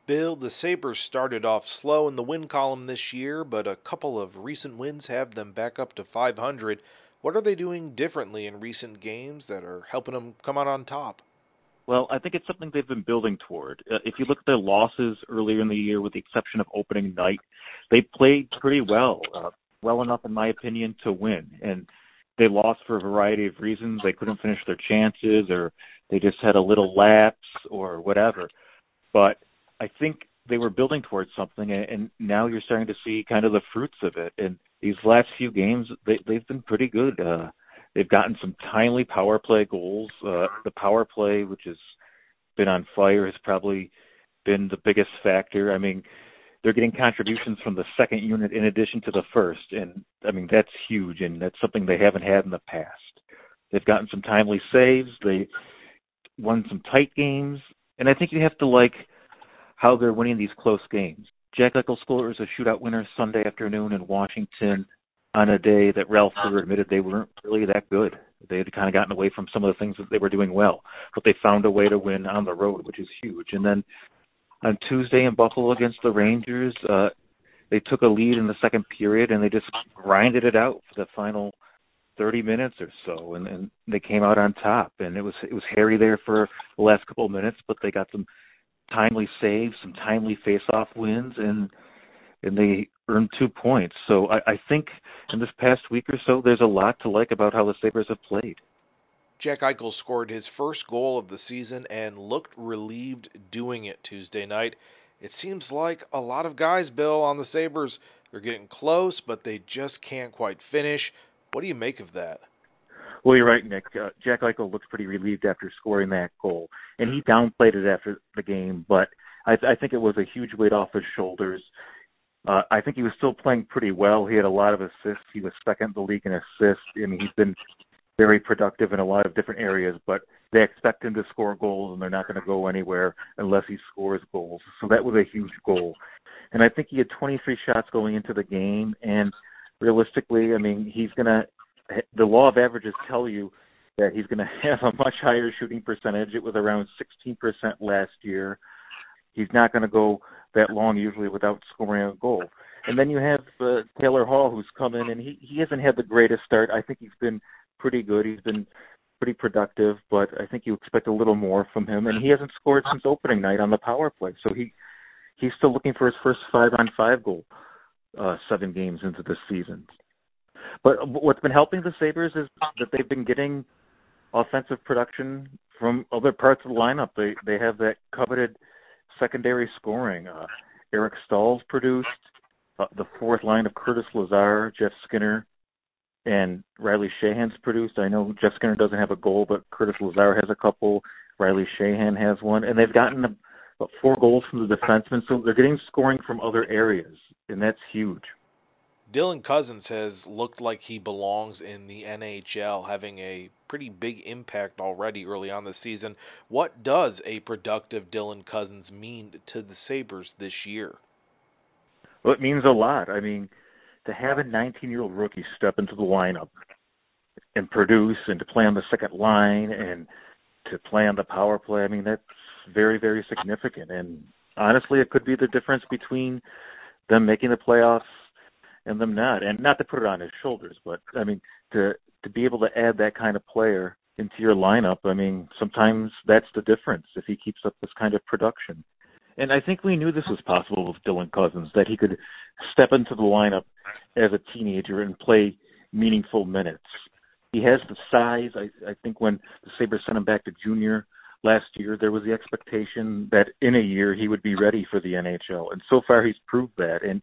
Bill, the Sabres started off slow in the win column this year, but a couple of recent wins have them back up to 500. What are they doing differently in recent games that are helping them come out on top? Well, I think it's something they've been building toward. If you look at their losses earlier in the year, with the exception of opening night, they played pretty well, well enough, in my opinion, to win. And they lost for a variety of reasons. They couldn't finish their chances, or they just had a little lapse, or whatever. But I think they were building towards something, and now you're starting to see kind of the fruits of it. And these last few games, they've been pretty good. They've gotten some timely power play goals. The power play, which has been on fire, has probably been the biggest factor. I mean, they're getting contributions from the second unit in addition to the first, and I mean, that's huge, and that's something they haven't had in the past. They've gotten some timely saves. They won some tight games, and I think you have to like how they're winning these close games. Jack Eichel scores a shootout winner Sunday afternoon in Washington on a day that Ralph Fuhr admitted they weren't really that good. They had kind of gotten away from some of the things that they were doing well, but they found a way to win on the road, which is huge. And then on Tuesday in Buffalo against the Rangers, they took a lead in the second period, and they just grinded it out for the final 30 minutes or so, and they came out on top. And it was hairy there for the last couple of minutes, but they got some timely saves, some timely face-off wins, and they earned 2 points. So I think in this past week or so, there's a lot to like about how the Sabres have played. Jack Eichel scored his first goal of the season and looked relieved doing it Tuesday night. It seems like a lot of guys, Bill, on the Sabres, they're getting close, but they just can't quite finish. What do you make of that? Well, you're right, Nick. Jack Eichel looks pretty relieved after scoring that goal, and he downplayed it after the game, but I think it was a huge weight off his shoulders. I think he was still playing pretty well. He had a lot of assists. He was second in the league in assists. I mean, he's been very productive in a lot of different areas, but they expect him to score goals, and they're not going to go anywhere unless he scores goals. So that was a huge goal. And I think he had 23 shots going into the game, and realistically, I mean, the law of averages tell you that he's going to have a much higher shooting percentage. It was around 16% last year. He's not going to go that long usually without scoring a goal. And then you have Taylor Hall, who's come in, and he hasn't had the greatest start. I think he's been pretty good. He's been pretty productive, but I think you expect a little more from him. And he hasn't scored since opening night on the power play. So he's still looking for his first 5-on-5 goal 7 games into the season. But what's been helping the Sabres is that they've been getting offensive production from other parts of the lineup. They have that coveted secondary scoring. Eric Stahl's produced. The fourth line of Curtis Lazar, Jeff Skinner, and Riley Shahan's produced. I know Jeff Skinner doesn't have a goal, but Curtis Lazar has a couple. Riley Shahan has one. And they've gotten about 4 goals from the defensemen, so they're getting scoring from other areas, and that's huge. Dylan Cousins has looked like he belongs in the NHL, having a pretty big impact already early on this season. What does a productive Dylan Cousins mean to the Sabres this year? Well, it means a lot. I mean, to have a 19-year-old rookie step into the lineup and produce, and to play on the second line, and to play on the power play, I mean, that's very, very significant. And honestly, it could be the difference between them making the playoffs and them not. And not to put it on his shoulders, but I mean, to be able to add that kind of player into your lineup, I mean, sometimes that's the difference if he keeps up this kind of production. And I think we knew this was possible with Dylan Cousins, that he could step into the lineup as a teenager and play meaningful minutes. He has the size. I think when the Sabres sent him back to junior last year, there was the expectation that in a year he would be ready for the NHL. And so far he's proved that. And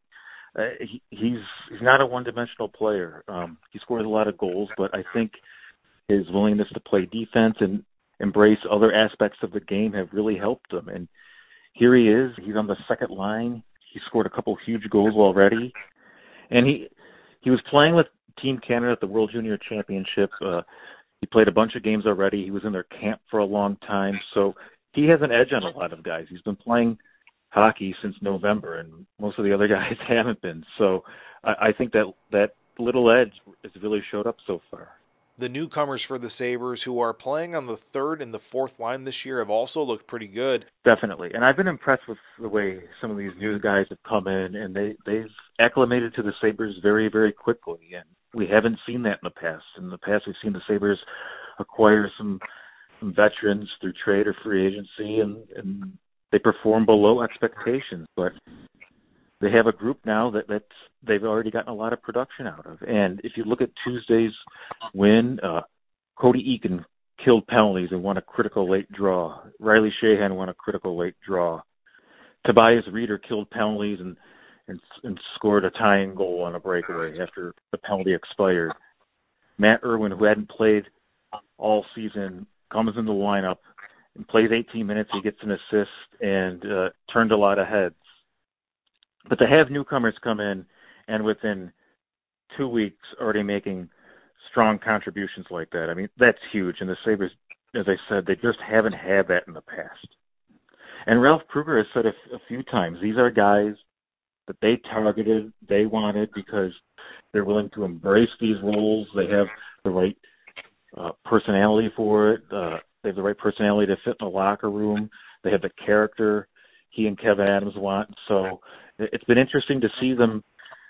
he's not a one-dimensional player. He scores a lot of goals, but I think his willingness to play defense and embrace other aspects of the game have really helped him. And here he is. He's on the second line. He scored a couple huge goals already. And he was playing with Team Canada at the World Junior Championship. He played a bunch of games already. He was in their camp for a long time. So he has an edge on a lot of guys. He's been playing hockey since November, and most of the other guys haven't been. So I think that little edge has really showed up so far. The newcomers for the Sabres who are playing on the third and the fourth line this year have also looked pretty good. Definitely. And I've been impressed with the way some of these new guys have come in, and they've acclimated to the Sabres very, very quickly. And we haven't seen that in the past. In the past, we've seen the Sabres acquire some veterans through trade or free agency, and they perform below expectations. But they have a group now that's they've already gotten a lot of production out of. And if you look at Tuesday's win, Cody Eakin killed penalties and won a critical late draw. Riley Sheahan won a critical late draw. Tobias Reeder killed penalties and scored a tying goal on a breakaway after the penalty expired. Matt Irwin, who hadn't played all season, comes in the lineup and plays 18 minutes. He gets an assist and turned a lot of heads. But to have newcomers come in and within 2 weeks already making strong contributions like that, I mean, that's huge. And the Sabres, as I said, they just haven't had that in the past. And Ralph Kruger has said a few times, these are guys that they targeted, they wanted, because they're willing to embrace these roles. They have the right personality for it. They have the right personality to fit in the locker room. They have the character he and Kevin Adams want. So it's been interesting to see them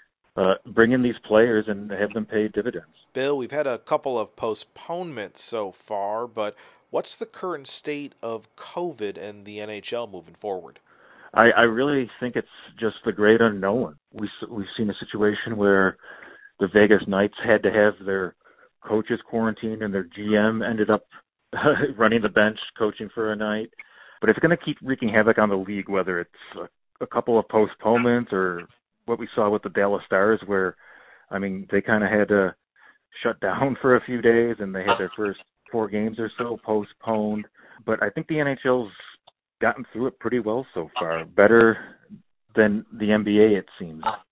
bring in these players and have them pay dividends. Bill, we've had a couple of postponements so far, but what's the current state of COVID and the NHL moving forward? I really think it's just the great unknown. We've seen a situation where the Vegas Knights had to have their coaches quarantined and their GM ended up running the bench, coaching for a night. But it's going to keep wreaking havoc on the league, whether it's a couple of postponements or what we saw with the Dallas Stars, where, I mean, they kind of had to shut down for a few days and they had their first 4 games or so postponed. But I think the NHL's gotten through it pretty well so far, better than the NBA, it seems.